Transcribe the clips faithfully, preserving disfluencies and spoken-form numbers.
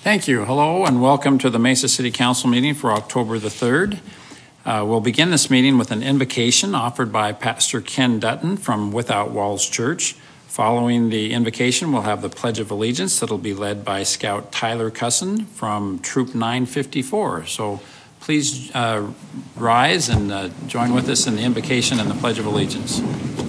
Thank you. Hello and welcome to the Mesa City Council meeting for October the third. Uh, we'll begin this meeting with an invocation offered by Pastor Ken Dutton from Without Walls Church. Following the invocation, we'll have the Pledge of Allegiance that'll be led by Scout Tyler Cusson from Troop nine fifty-four. So please uh, rise and uh, join with us in the invocation and the Pledge of Allegiance.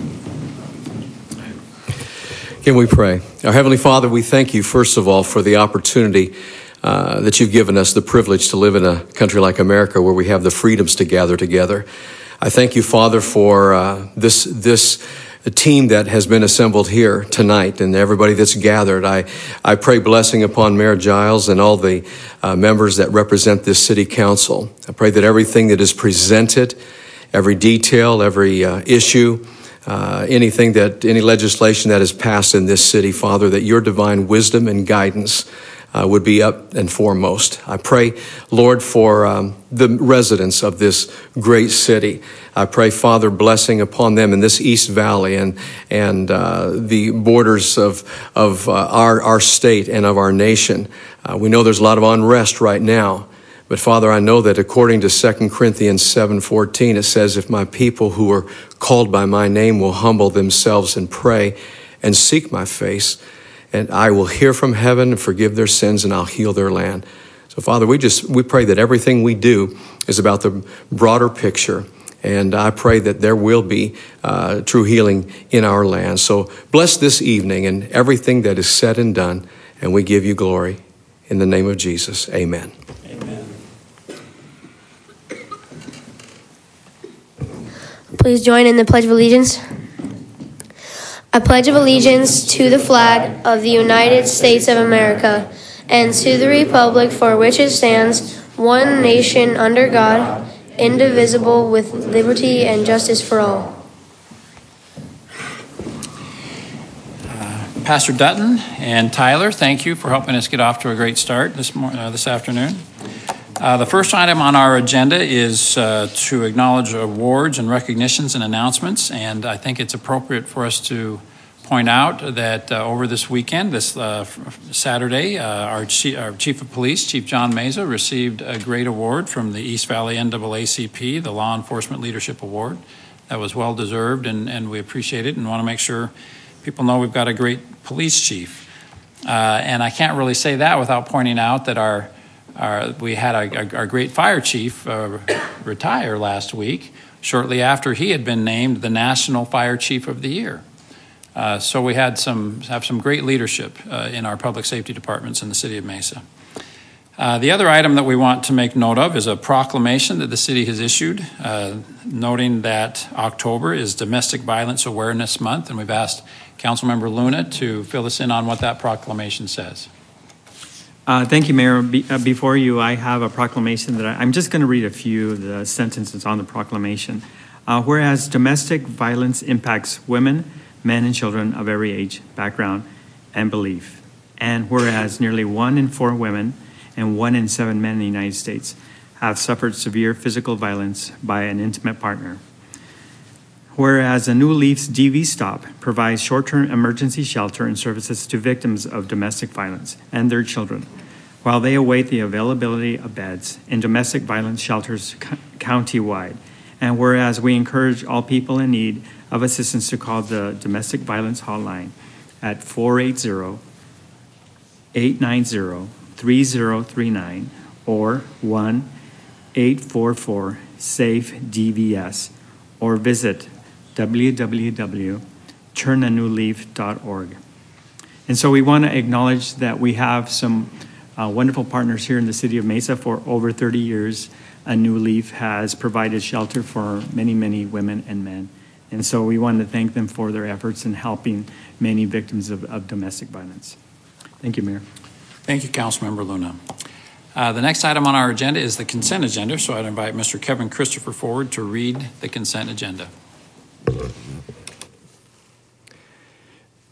Can we pray? Our Heavenly Father, we thank you, first of all, for the opportunity uh, that you've given us, the privilege to live in a country like America where we have the freedoms to gather together. I thank you, Father, for uh, this this team that has been assembled here tonight and everybody that's gathered. I, I pray blessing upon Mayor Giles and all the uh, members that represent this city council. I pray that everything that is presented, every detail, every uh, issue, Uh, anything that, any legislation that is passed in this city, Father, that your divine wisdom and guidance uh, would be up and foremost. I pray, Lord, for um, the residents of this great city. I pray, Father, blessing upon them in this East Valley and and uh, the borders of of uh, our our state and of our nation. Uh, we know there's a lot of unrest right now. But Father, I know that according to Second Corinthians seven fourteen, it says, if my people who are called by my name will humble themselves and pray and seek my face, and I will hear from heaven and forgive their sins and I'll heal their land. So Father, we just, we pray that everything we do is about the broader picture. And I pray that there will be uh, true healing in our land. So bless this evening and everything that is said and done. And we give you glory in the name of Jesus. Amen. Please join in the Pledge of Allegiance. I pledge of allegiance to the flag of the United States of America and to the republic for which it stands, one nation under God, indivisible, with liberty and justice for all. Uh, Pastor Dutton and Tyler, thank you for helping us get off to a great start this morning, uh, this afternoon. Uh, the first item on our agenda is uh, to acknowledge awards and recognitions and announcements, and I think it's appropriate for us to point out that uh, over this weekend, this uh, Saturday, uh, our, chief, our Chief of Police, Chief John Meza, received a great award from the East Valley N double A C P, the Law Enforcement Leadership Award. That was well-deserved, and, and we appreciate it and want to make sure people know we've got a great police chief. Uh, and I can't really say that without pointing out that our Our, we had a, our great fire chief uh, retire last week, shortly after he had been named the National Fire Chief of the Year. Uh, so we had some have some great leadership uh, in our public safety departments in the city of Mesa. Uh, the other item that we want to make note of is a proclamation that the city has issued, uh, noting that October is Domestic Violence Awareness Month, and we've asked Councilmember Luna to fill us in on what that proclamation says. Uh, thank you, Mayor. Be, uh, before you, I have a proclamation that I, I'm just going to read a few of the sentences on the proclamation. Uh, whereas domestic violence impacts women, men, and children of every age, background, and belief. And whereas nearly one in four women and one in seven men in the United States have suffered severe physical violence by an intimate partner. Whereas a New Leaf's D V Stop provides short-term emergency shelter and services to victims of domestic violence and their children, while they await the availability of beds in domestic violence shelters co- county-wide. And whereas we encourage all people in need of assistance to call the Domestic Violence Hotline at four eight zero, eight nine zero, three zero three nine or one eight four four, SAFE D V S, or visit w w w dot turn a new leaf dot org. And so we want to acknowledge that we have some uh, wonderful partners here in the city of Mesa. For over thirty years, A New Leaf has provided shelter for many, many women and men. And so we want to thank them for their efforts in helping many victims of, of domestic violence. Thank you, Mayor. Thank you, Councilmember Luna. Uh, the next item on our agenda is the consent agenda, so I'd invite Mister Kevin Christopher forward to read the consent agenda.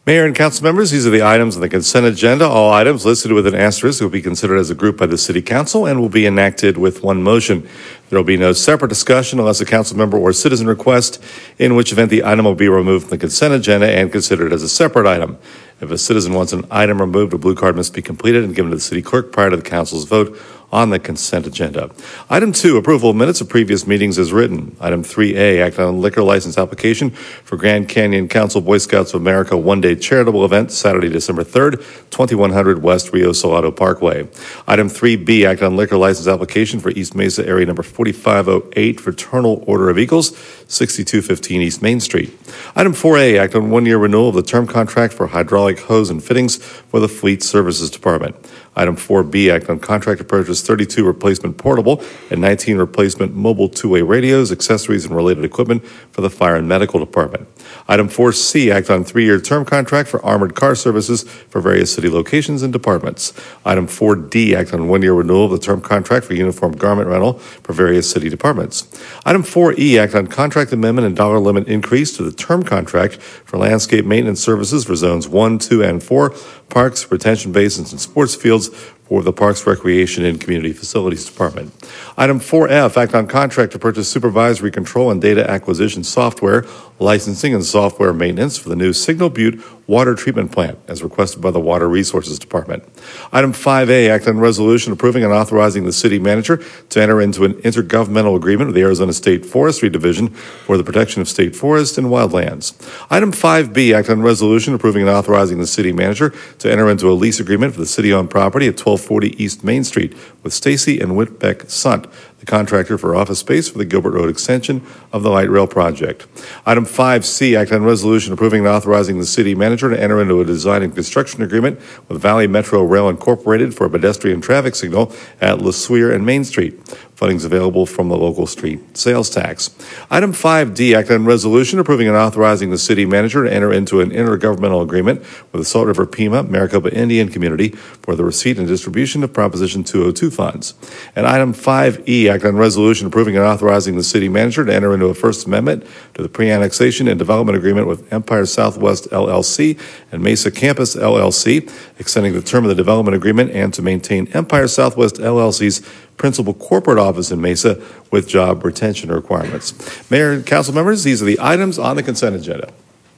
Mayor and council members, these are the items on the consent agenda. All items listed with an asterisk will be considered as a group by the City Council and will be enacted with one motion. There will be no separate discussion unless a council member or citizen requests, in which event the item will be removed from the consent agenda and considered as a separate item. If a citizen wants an item removed, a blue card must be completed and given to the city clerk prior to the council's vote on the consent agenda. Item two, approval of minutes of previous meetings as written. Item three A, act on liquor license application for Grand Canyon Council Boy Scouts of America one-day charitable event, Saturday, December third, twenty-one hundred West Rio Salado Parkway. Item three B, act on liquor license application for East Mesa area number forty-five oh eight, Fraternal Order of Eagles, sixty-two fifteen East Main Street. Item four A, act on one-year renewal of the term contract for hydraulic hose and fittings for the Fleet Services Department. Item four B, act on contract to purchase thirty-two replacement portable and nineteen replacement mobile two-way radios, accessories, and related equipment for the Fire and Medical Department. Item four C, act on three-year term contract for armored car services for various city locations and departments. Item four D, act on one-year renewal of the term contract for uniform garment rental for various city departments. Item four E, act on contract amendment and dollar limit increase to the term contract for landscape maintenance services for zones one, two, and four, parks, retention basins, and sports fields for the Parks, Recreation, and Community Facilities Department. Item four F, act on contract to purchase supervisory control and data acquisition software, licensing, and software maintenance for the new Signal Butte water treatment plant, as requested by the Water Resources Department. Item five A, act on resolution approving and authorizing the city manager to enter into an intergovernmental agreement with the Arizona State Forestry Division for the protection of state forests and wildlands. Item five B, act on resolution approving and authorizing the city manager to enter into a lease agreement for the city-owned property at twelve forty East Main Street with Stacy and Whitbeck Sunt, the contractor for office space for the Gilbert Road extension of the light rail project. Item five C, act on resolution approving and authorizing the city manager to enter into a design and construction agreement with Valley Metro Rail Incorporated for a pedestrian traffic signal at LeSueur and Main Street. Funding is available from the local street sales tax. Item five D, act on resolution approving and authorizing the city manager to enter into an intergovernmental agreement with the Salt River Pima Maricopa Indian Community for the receipt and distribution of Proposition two oh two funds. And item five E, act on resolution approving and authorizing the city manager to enter into a First Amendment to the pre-annexation and development agreement with Empire Southwest L L C and Mesa Campus L L C, extending the term of the development agreement and to maintain Empire Southwest L L C's principal corporate office in Mesa with job retention requirements. Mayor and council members, these are the items on the consent agenda.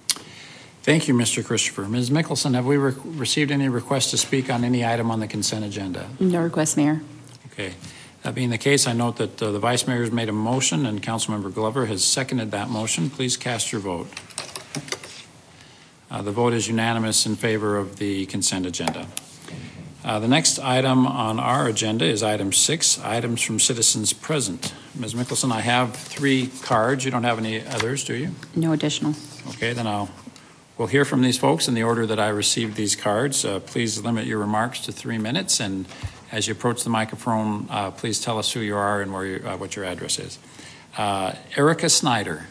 Thank you, Mister Christopher. Miz Mickelson, have we re- received any requests to speak on any item on the consent agenda? No request, Mayor. Okay. That being the case, I note that uh, the Vice Mayor has made a motion and Councilmember Glover has seconded that motion. Please cast your vote. Uh, the vote is unanimous in favor of the consent agenda. Uh, the next item on our agenda is item six, items from citizens present. Miz Mickelson, I have three cards. You don't have any others, do you? No additional. Okay, then I'll we'll hear from these folks in the order that I received these cards. Uh, please limit your remarks to three minutes, and as you approach the microphone, uh, please tell us who you are and where you, uh, what your address is. Uh, Erica Snyder.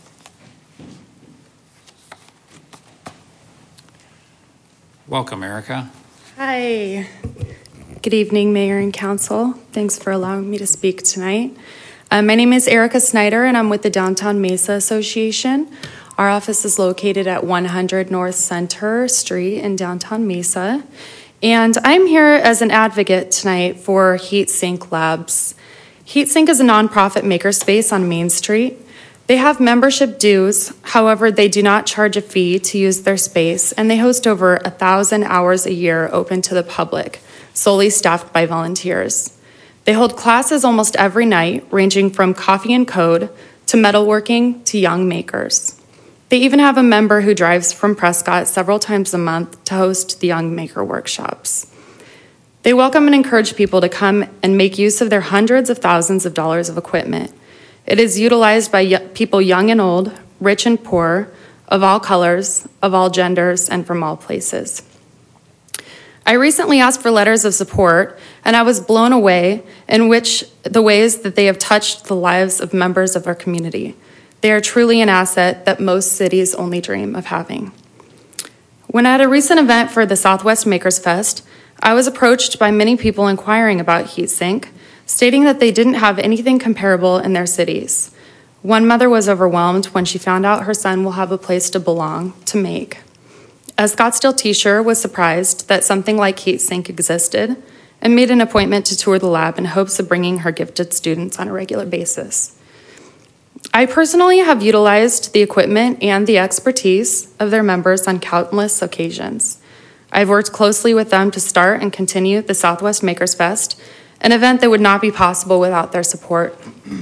Welcome, Erica. Hi. Good evening, Mayor and Council. Thanks for allowing me to speak tonight. Uh, my name is Erica Snyder, and I'm with the Downtown Mesa Association. Our office is located at one hundred North Center Street in downtown Mesa. And I'm here as an advocate tonight for HeatSync Labs. HeatSync is a nonprofit makerspace on Main Street. They have membership dues, however, they do not charge a fee to use their space, and they host over a thousand hours a year open to the public, solely staffed by volunteers. They hold classes almost every night, ranging from coffee and code to metalworking to young makers. They even have a member who drives from Prescott several times a month to host the Young Maker workshops. They welcome and encourage people to come and make use of their hundreds of thousands of dollars of equipment. It is utilized by people young and old, rich and poor, of all colors, of all genders, and from all places. I recently asked for letters of support, and I was blown away in which the ways that they have touched the lives of members of our community. They are truly an asset that most cities only dream of having. When at a recent event for the Southwest Makers Fest, I was approached by many people inquiring about HeatSync, stating that they didn't have anything comparable in their cities. One mother was overwhelmed when she found out her son will have a place to belong, to make. A Scottsdale teacher was surprised that something like HeatSync existed and made an appointment to tour the lab in hopes of bringing her gifted students on a regular basis. I personally have utilized the equipment and the expertise of their members on countless occasions. I've worked closely with them to start and continue the Southwest Makers Fest, an event that would not be possible without their support.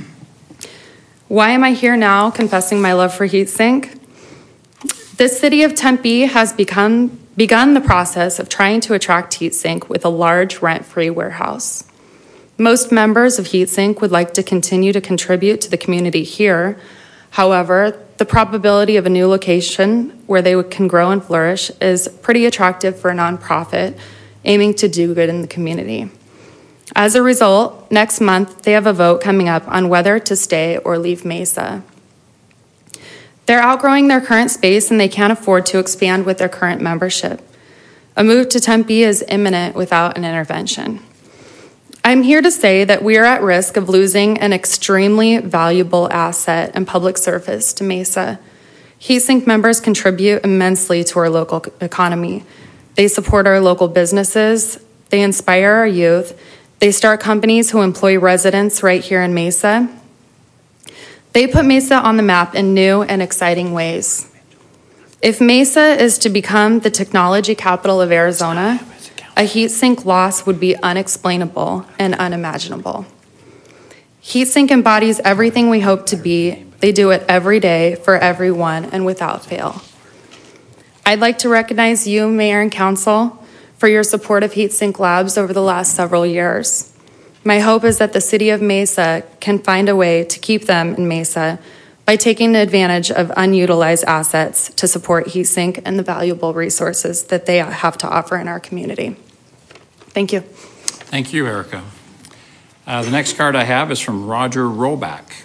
Why am I here now confessing my love for HeatSync? The city of Tempe has become, begun the process of trying to attract HeatSync with a large rent-free warehouse. Most members of HeatSync would like to continue to contribute to the community here. However, the probability of a new location where they can grow and flourish is pretty attractive for a nonprofit aiming to do good in the community. As a result, next month they have a vote coming up on whether to stay or leave Mesa. They're outgrowing their current space and they can't afford to expand with their current membership. A move to Tempe is imminent without an intervention. I'm here to say that we are at risk of losing an extremely valuable asset and public service to Mesa. HeatSync members contribute immensely to our local economy. They support our local businesses, they inspire our youth, they start companies who employ residents right here in Mesa. They put Mesa on the map in new and exciting ways. If Mesa is to become the technology capital of Arizona, a HeatSync loss would be unexplainable and unimaginable. HeatSync embodies everything we hope to be. They do it every day for everyone and without fail. I'd like to recognize you, Mayor and Council, for your support of HeatSync Labs over the last several years. My hope is that the City of Mesa can find a way to keep them in Mesa by taking advantage of unutilized assets to support HeatSync and the valuable resources that they have to offer in our community. Thank you. Thank you, Erica. Uh, the next card I have is from Roger Roback.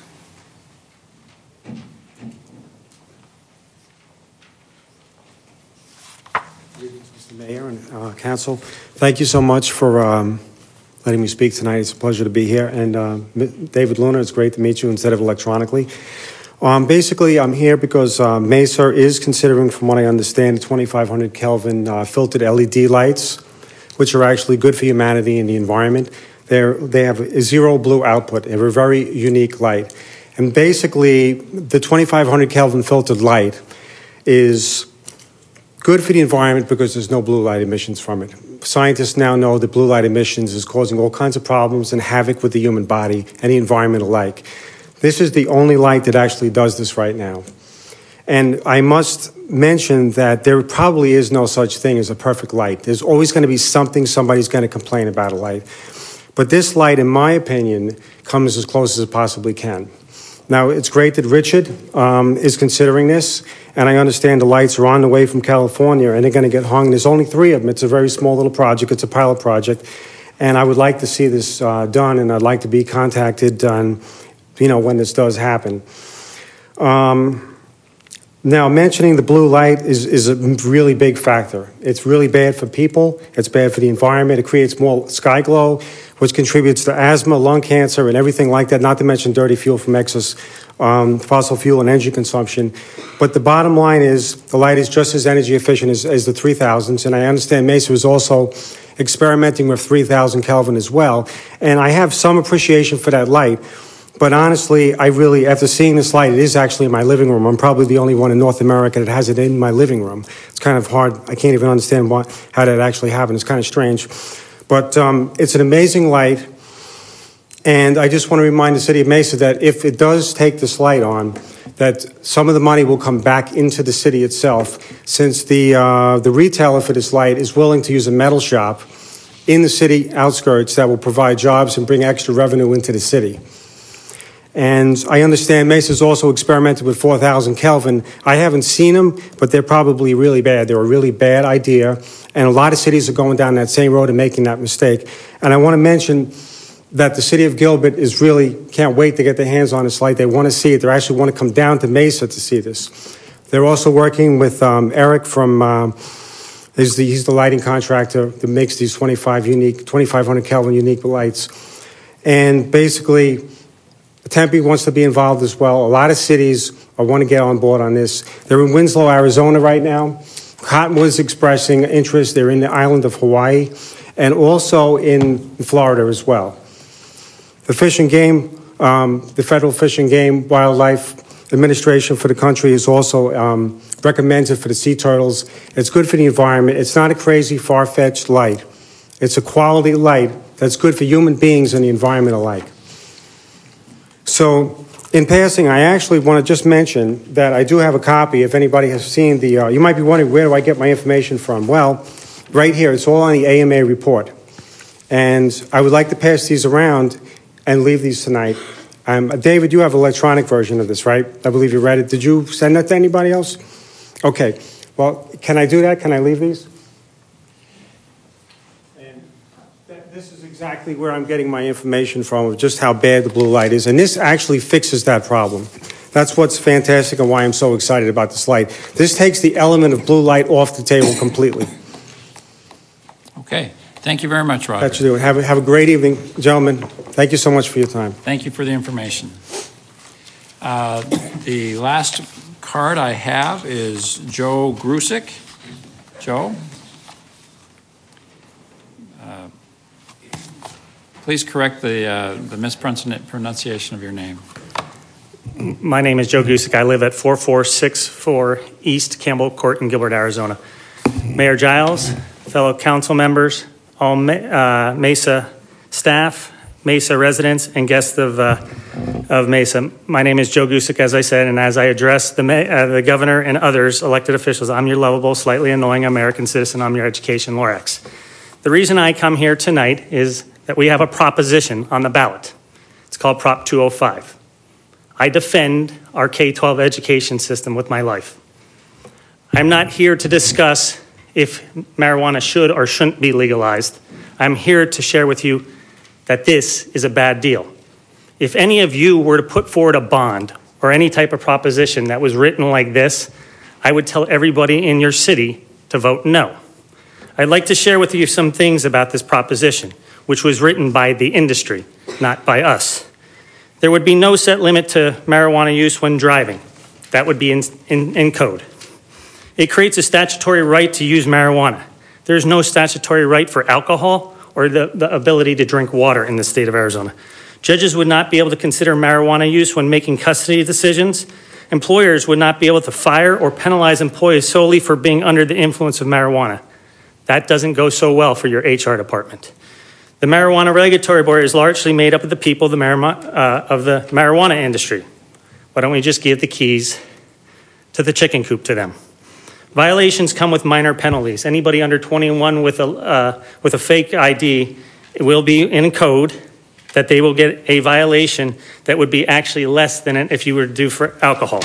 Mister Mayor and uh, Council, thank you so much for um, letting me speak tonight. It's a pleasure to be here. And uh, David Luna, it's great to meet you instead of electronically. Um, basically, I'm here because uh, Mesa is considering, from what I understand, twenty-five hundred Kelvin uh, filtered L E D lights, which are actually good for humanity and the environment. They're, they have a zero blue output. They have a very unique light. And basically, the twenty-five hundred Kelvin filtered light is good for the environment because there's no blue light emissions from it. Scientists now know that blue light emissions is causing all kinds of problems and havoc with the human body and the environment alike. This is the only light that actually does this right now. And I must mention that there probably is no such thing as a perfect light. There's always going to be something somebody's going to complain about a light. But this light, in my opinion, comes as close as it possibly can. Now, it's great that Richard um, is considering this, and I understand the lights are on the way from California, and they're going to get hung. There's only three of them. It's a very small little project. It's a pilot project, and I would like to see this uh, done, and I'd like to be contacted on, you know, when this does happen. Um, now, mentioning the blue light is, is a really big factor. It's really bad for people. It's bad for the environment. It creates more sky glow, which contributes to asthma, lung cancer, and everything like that, not to mention dirty fuel from excess um, fossil fuel and energy consumption. But the bottom line is the light is just as energy efficient as, as the three thousands, and I understand Mesa is also experimenting with three thousand Kelvin as well, and I have some appreciation for that light. But honestly, I really, after seeing this light, it is actually in my living room. I'm probably the only one in North America that has it in my living room. It's kind of hard. I can't even understand what, how that actually happened. It's kind of strange. But um, it's an amazing light. And I just want to remind the City of Mesa that if it does take this light on, that some of the money will come back into the city itself, since the, uh, the retailer for this light is willing to use a metal shop in the city outskirts that will provide jobs and bring extra revenue into the city. And I understand Mesa's also experimented with four thousand Kelvin. I haven't seen them, but they're probably really bad. They're a really bad idea. And a lot of cities are going down that same road and making that mistake. And I want to mention that the city of Gilbert is really, can't wait to get their hands on this light. They want to see it. They actually want to come down to Mesa to see this. They're also working with um, Eric from, um, he's, the, he's the lighting contractor that makes these twenty-five unique, twenty-five hundred Kelvin unique lights. And basically, Tempe wants to be involved as well. A lot of cities want to get on board on this. They're in Winslow, Arizona right now. Cottonwood's expressing interest. They're in the island of Hawaii and also in Florida as well. The Fish and Game, um, the Federal Fish and Game Wildlife Administration for the country is also um, recommends it for the sea turtles. It's good for the environment. It's not a crazy, far-fetched light. It's a quality light that's good for human beings and the environment alike. So, in passing, I actually want to just mention that I do have a copy. If anybody has seen the, uh, you might be wondering, where do I get my information from? Well, right here, it's all on the A M A report. And I would like to pass these around and leave these tonight. Um, David, you have an electronic version of this, right? I believe you read it. Did you send that to anybody else? Okay. Well, can I do that? Can I leave these? And th- this is exactly where I'm getting my information from, of just how bad the blue light is. And this actually fixes that problem. That's what's fantastic and why I'm so excited about this light. This takes the element of blue light off the table completely. Okay. Thank you very much, Roger. That you do. Have a, have a great evening, gentlemen. Thank you so much for your time. Thank you for the information. Uh, the last card I have is Joe Grusik. Joe? Uh, please correct the, uh, the mispronunciation of your name. My name is Joe Grusik. I live at four four six four East Campbell Court in Gilbert, Arizona. Mayor Giles, fellow council members, all uh, Mesa staff, Mesa residents, and guests of uh, of Mesa. My name is Joe Grusik, as I said, and as I address the, uh, the governor and others elected officials, I'm your lovable, slightly annoying American citizen. I'm your education Lorax. The reason I come here tonight is that we have a proposition on the ballot. It's called Prop two oh five. I defend our K twelve education system with my life. I'm not here to discuss if marijuana should or shouldn't be legalized. I'm here to share with you that this is a bad deal. If any of you were to put forward a bond or any type of proposition that was written like this, I would tell everybody in your city to vote no. I'd like to share with you some things about this proposition, which was written by the industry, not by us. There would be no set limit to marijuana use when driving. That would be in, in, in code. It creates a statutory right to use marijuana. There's no statutory right for alcohol or the, the ability to drink water in the state of Arizona. Judges would not be able to consider marijuana use when making custody decisions. Employers would not be able to fire or penalize employees solely for being under the influence of marijuana. That doesn't go so well for your H R department. The Marijuana Regulatory Board is largely made up of the people of the, marijuana, uh, of the marijuana industry. Why don't we just give the keys to the chicken coop to them? Violations come with minor penalties. Anybody under twenty-one with a, uh, with a fake I D will be in code that they will get a violation that would be actually less than it if you were to do for alcohol.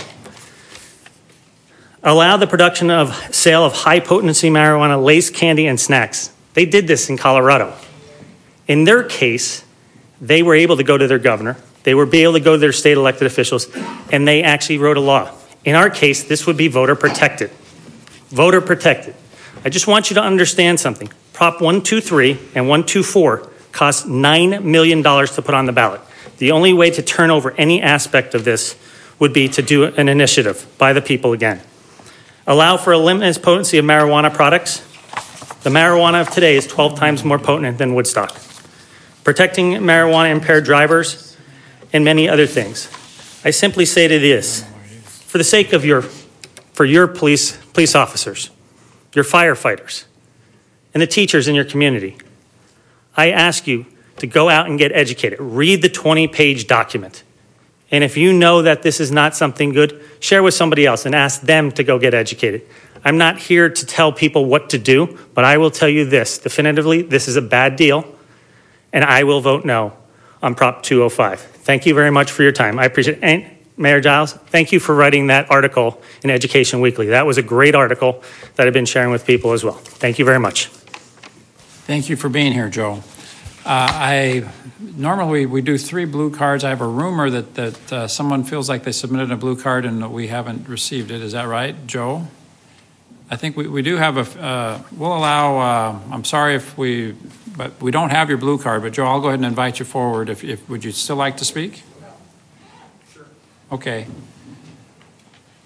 Allow the production of sale of high potency marijuana, lace candy, and snacks. They did this in Colorado. In their case, they were able to go to their governor, they were able to go to their state elected officials, and they actually wrote a law. In our case, this would be voter protected. Voter protected. I just want you to understand something. Prop one two three and one two four cost nine million dollars to put on the ballot. The only way to turn over any aspect of this would be to do an initiative by the people again. Allow for a limited potency of marijuana products. The marijuana of today is twelve times more potent than Woodstock. Protecting marijuana impaired drivers, and many other things. I simply say to this, for the sake of your, for your police, police officers, your firefighters, and the teachers in your community, I ask you to go out and get educated. Read the twenty page document. And if you know that this is not something good, share with somebody else and ask them to go get educated. I'm not here to tell people what to do, but I will tell you this, definitively, this is a bad deal, and I will vote no on Prop two oh five. Thank you very much for your time. I appreciate it. And Mayor Giles, thank you for writing that article in Education Weekly. That was a great article that I've been sharing with people as well. Thank you very much. Thank you for being here, Joe. Uh, I normally we do three blue cards. I have a rumor that that uh, someone feels like they submitted a blue card and we haven't received it. Is that right, Joe? I think we, we do have a. Uh, we'll allow. Uh, I'm sorry if we, but we don't have your blue card. But Joe, I'll go ahead and invite you forward. If, if would you still like to speak? Sure. Okay.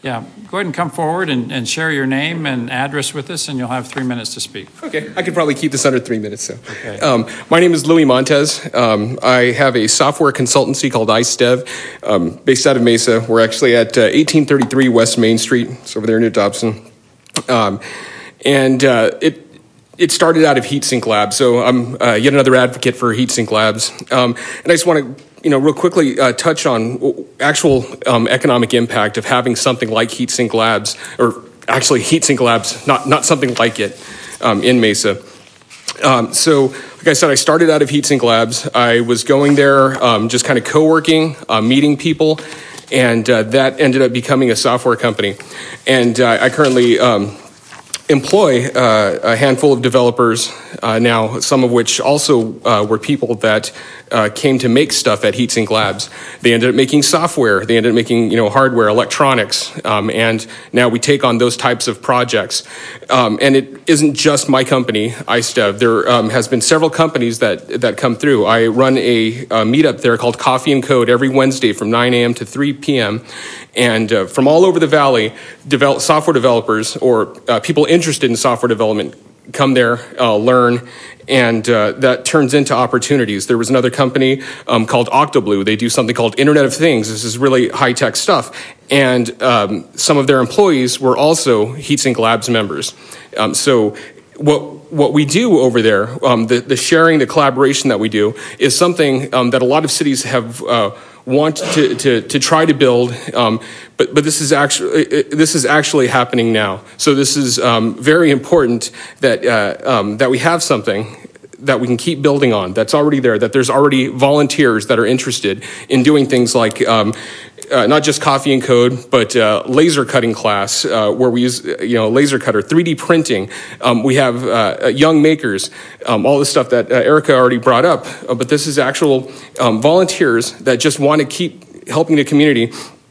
Yeah, go ahead and come forward and, and share your name and address with us, and you'll have three minutes to speak. Okay, I could probably keep this under three minutes. So, okay. um, my name is Louis Montez. Um, I have a software consultancy called IceDev, um, based out of Mesa. We're actually at uh, eighteen thirty-three West Main Street. It's over there near Dobson, um, and uh, it. It started out of HeatSync Labs, so I'm uh, yet another advocate for HeatSync Labs. Um, and I just want to, you know, real quickly uh, touch on actual um, economic impact of having something like HeatSync Labs, or actually HeatSync Labs, not not something like it, um, in Mesa. Um, so, like I said, I started out of HeatSync Labs. I was going there, um, just kind of co-working, uh, meeting people, and uh, that ended up becoming a software company. And uh, I currently Um, employ uh, a handful of developers uh, now, some of which also uh, were people that uh, came to make stuff at HeatSync Labs. They ended up making software. They ended up making, you know, hardware, electronics, um, and now we take on those types of projects. Um, and it isn't just my company, IceDev. There um, has been several companies that that come through. I run a, a meetup there called Coffee and Code every Wednesday from nine a.m. to three p.m. And uh, from all over the valley, develop, software developers or uh, people interested in software development come there, uh, learn, and uh, that turns into opportunities. There was another company um, called Octoblue. They do something called Internet of Things. This is really high-tech stuff. And um, some of their employees were also HeatSync Labs members. Um, so what what we do over there, um, the, the sharing, the collaboration that we do, is something um, that a lot of cities have uh, want to, to, to try to build, um, but but this is actually this is actually happening now. So this is um, very important that uh, um, that we have something that we can keep building on. That's already there. That there's already volunteers that are interested in doing things like um, uh, not just Coffee and Code, but uh, laser cutting class uh, where we use you know laser cutter, three D printing. Um, we have uh, young makers, um, all the stuff that uh, Erica already brought up. Uh, but this is actual um, volunteers that just want to keep helping the community.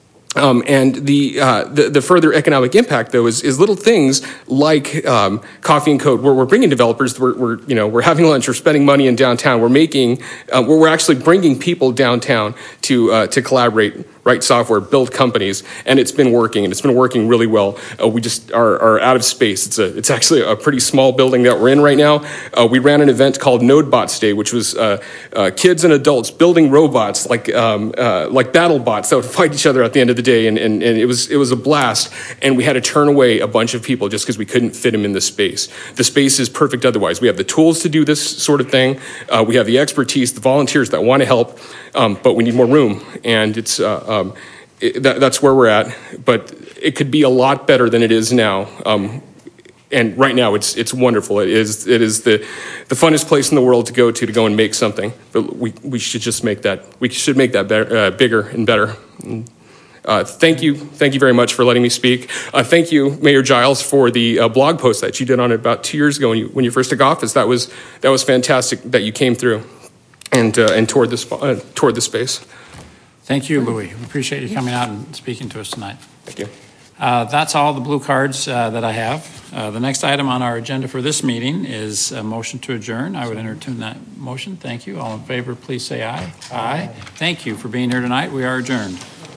Um, and the, uh, the the further economic impact, though, is, is little things like um, Coffee and Code, where we're bringing developers. We're, we're you know we're having lunch, we're spending money in downtown. We're making uh, where we're actually bringing people downtown to uh, to collaborate, write software, build companies, and it's been working, and it's been working really well. Uh, we just are, are out of space. It's a it's actually a pretty small building that we're in right now. Uh, we ran an event called NodeBots Day, which was uh, uh, kids and adults building robots like um, uh, like battle bots that would fight each other at the end of the day, and, and, and it was it was a blast. And we had to turn away a bunch of people just because we couldn't fit them in the space. The space is perfect otherwise. We have the tools to do this sort of thing. Uh, we have the expertise, the volunteers that want to help, um, but we need more room, and it's. Uh, Um, it, that, that's where we're at, but it could be a lot better than it is now. Um, and right now, it's it's wonderful. It is it is the the funnest place in the world to go to to go and make something. But we we should just make that we should make that better, uh, bigger and better. Uh, thank you, thank you very much for letting me speak. Uh, thank you, Mayor Giles, for the uh, blog post that you did on it about two years ago when you when you first took office. That was that was fantastic that you came through and uh, and toured this uh, toured the space. Thank you, Louis. We appreciate you coming out and speaking to us tonight. Thank you. Uh, that's all the blue cards uh, that I have. Uh, the next item on our agenda for this meeting is a motion to adjourn. I would entertain that motion. Thank you. All in favor, please say aye. Aye. Thank you for being here tonight. We are adjourned.